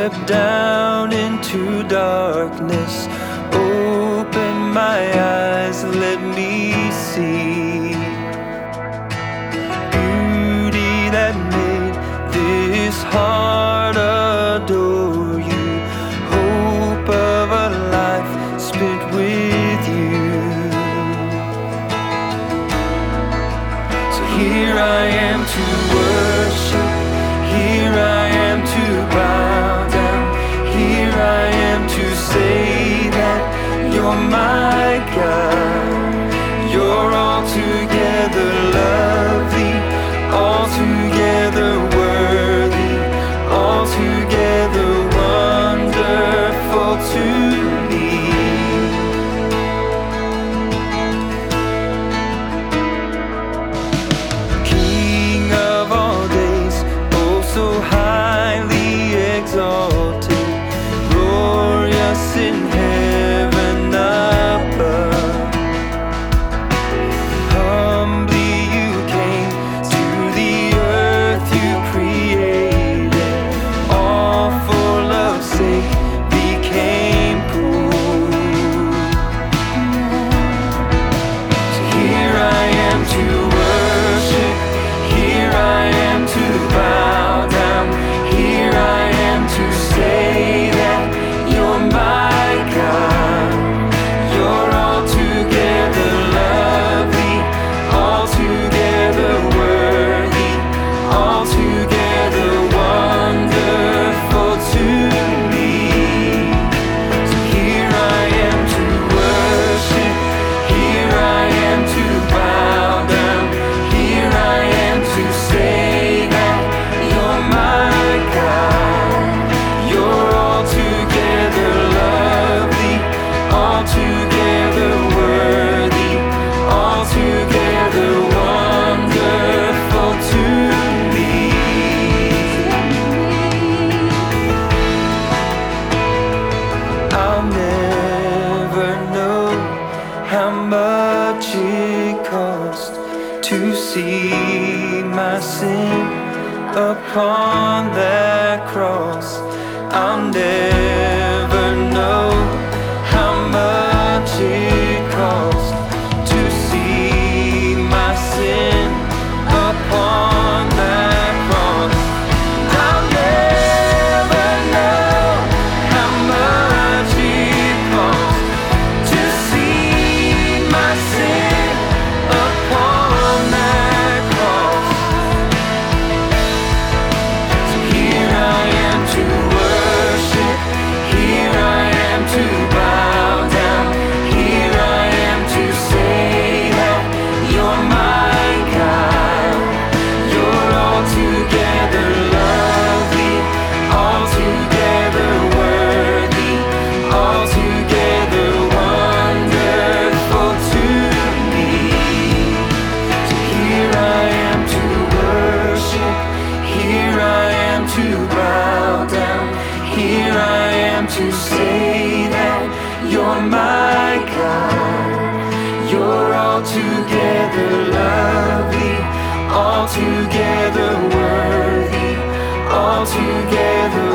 step down into darkness. Open my eyes, let me see beauty that made this heart adore you. Hope of a life spent with you. So here I am to worship, here I am to bow down, here I am to say that you're my God. You're altogether lovely, altogether worthy, altogether wonderful to me. King of all days, oh so highly exalted, glorious in heaven above. Humbly you came to the earth you created, all for love's sake became poor. So here I am to worship, here I am to bow down, here I am to say that you're my God. You're altogether lovely, altogether worthy, altogether wonderful to me. So here I am to worship, here I am to bow down, here I am to say that you're my God. You're altogether lovely, altogether worthy, altogether wonderful to me. I'll never know how much it cost to see my sin upon that cross. I'll never know how much it cost to see my sin upon that cross. I'll never know how much it cost to see my sin upon that cross. So here I am to worship, here I am to bow down, here I am to say that you're my God. You're altogether lovely, altogether worthy, altogether wonderful to me. So here I am to worship, here I am to bow down, here I am to say that you're my God. You're altogether lovely, altogether worthy, altogether